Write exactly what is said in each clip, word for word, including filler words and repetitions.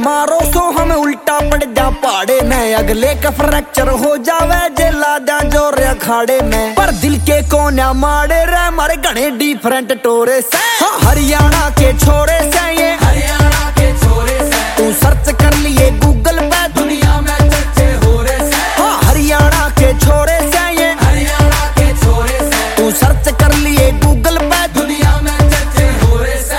मारो सो हमें उल्टा पड़ जा पहाड़े में, अगले का फ्रैक्चर हो जावे जेला दा जोर अखाड़े में। पर दिल के कोना मारे रे मारे घने डिफरेंट टोरे से। हाँ, हरियाणा के छोरे से ये हरियाणा के छोरे से तू सर्च कर लिए गूगल पे दुनिया में चर्चे हो रहे से। हाँ, हरियाणा के छोरे से ये हरियाणा के छोरे से तू सर्च कर लिए गूगल पे दुनिया में चर्चे हो रहे से।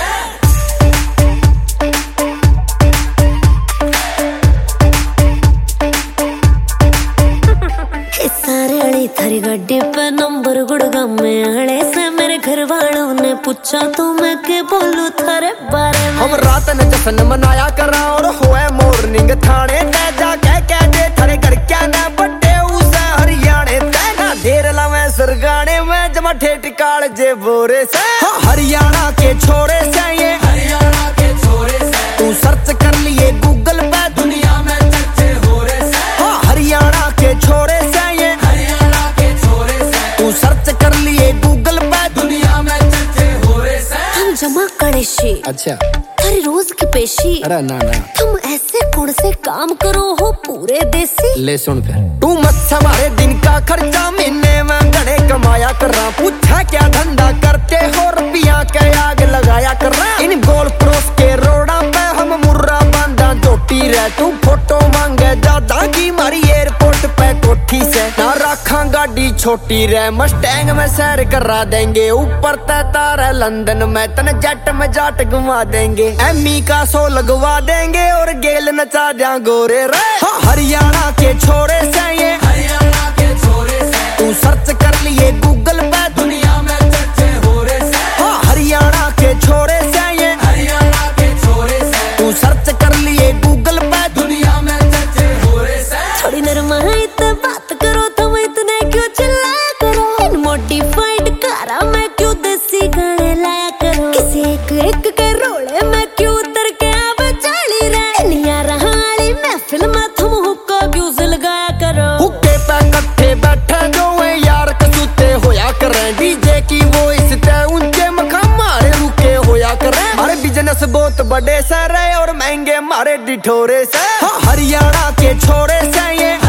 सारे थारी गड्डी पे नंबर गुड़गांव में आड़े से मेरे घर वालों ने पूछा तो मैं के बोलूं थारे बारे में। हम रात ने जश्न मनाया करा और होए मॉर्निंग थाने ते जा कह कह दे थारे घर क्या ना बड्डे उसे हरियाणे ते ना देर लावे सरगाने में जमा ठेठ काल जे बोरे से। हाँ, हरियाणा के छोरे से ये हरियाणा के छोरे से तू सर्च कर लिए गूगल पे दुनिया में चर्चे हो रहे से। हाँ, हरियाणा के छोरे से ये हरियाणा के छोरे से तू सर्च कर लिए गूगल पे दुनिया में चर्चे हो रहे से। हम जमा कड़ेशी अच्छा थारी रोज की पेशी, अरे ना ना तुम ऐसे कौन से काम करो हो पूरे देसी। ले सुन कर तू मत हमारे दिन का खर्चा महीने में घने कमाया कर रहा, पूछा क्या धंधा करते हो रुपया के आग लगाया कर रहा। इन गोल क्रॉस के रोड़ा पे हम मुर्रा बांधा चोटी रह, तू फोटो मांगे ज्यादा की मारी एयरपोर्ट पे कोठी से ना रखा गाड़ी छोटी रह, मस्टैंग में सैर करा देंगे ऊपर ते तारा लंदन में तन जेट में जाट घुमा देंगे, एमी का सो लगवा देंगे और गेल नचा जा गोरे रे। हाँ, हरियाणा के छोरे से ये हरियाणा के छोरे से तू सर्च कर लिए गूगल पे दुनिया में चर्चे हो रहे से। हाँ, हरियाणा के छोरे से ये हरियाणा के छोरे से तू सर्च कर लिए गूगल पे दुनिया में चर्चे हो रहे से। थोड़ी नरमाइत बात करो तुम इतने क्यों चिल्लाया करो, इन मॉडिफाइड कारा में क्यों देसी गाने लाया करो, किसी एक एक के रोले में क्यों उतर के आवे चाली रे, निया रहाली महफिल में तुम हुक्का क्यों लगाया करो। हुक्के पे कट्ठे बैठे जो है यार कसूते होया करें, डीजे की वॉइस ते ऊंचे मखा मारे रुके होया करें, अरे बिजनेस बहुत बड़े सर और महंगे मारे डिठोरे से। हाँ, हरियाणा के छोरे से ये